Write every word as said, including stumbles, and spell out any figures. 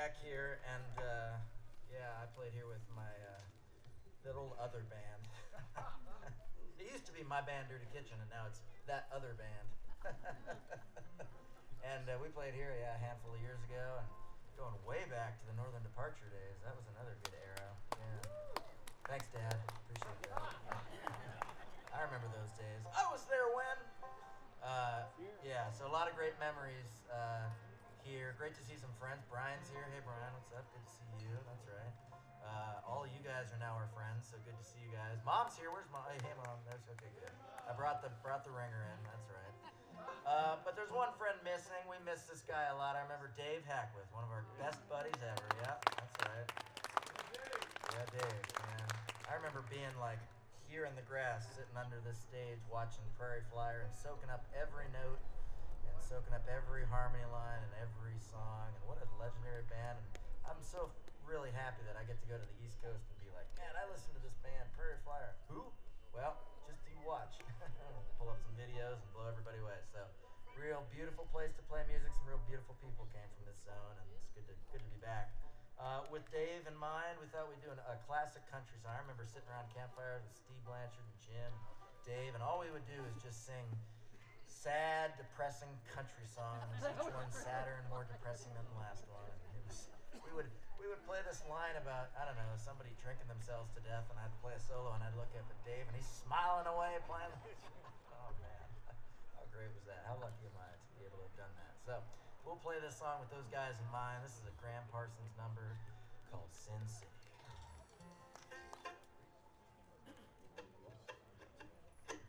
back here, and uh, yeah, I played here with my uh, little other band. It used to be my band, Dirty Kitchen, and now it's that other band. And uh, we played here, yeah, a handful of years ago, and going way back to the Northern Departure days. That was another good era. Yeah. Thanks, Dad. Appreciate that. I remember those days. I was there when. Uh, yeah, so a lot of great memories uh, here. Great to see some friends. Brian's here. Hey, Brian, what's up? Good to see you. That's right. Uh, all of you guys are now our friends, so good to see you guys. Mom's here. Where's Mom? Hey, hey, Mom. That's okay. Good. I brought the brought the ringer in. That's right. Uh, but there's one friend missing. We miss this guy a lot. I remember Dave Hackworth, one of our best buddies ever. Yeah, that's right. Yeah, Dave, man. I remember being like here in the grass, sitting under this stage, watching Prairie Flyer and soaking up every note and soaking up every harmony line and every song. And what a legendary band. And I'm so really happy that I get to go to the East Coast and be like, man, I listened to this band, Prairie Flyer. Who? Well, just you watch. Pull up some videos and blow everybody away. So, real beautiful place to play music. Some real beautiful people came from this zone, and it's good to good to be back. Uh, with Dave in mind, we thought we'd do an, a classic country song. I remember sitting around campfires with Steve Blanchard and Jim, Dave, and all we would do is just sing sad, depressing country songs. Each one sadder and more depressing than the last one. It was, we would we would play this line about, I don't know, somebody drinking themselves to death, and I'd play a solo, and I'd look up at Dave, and he's smiling away playing. Oh, man. How great was that? How lucky am I to be able to have done that? So we'll play this song with those guys in mind. This is a Graham Parsons number called Sin City.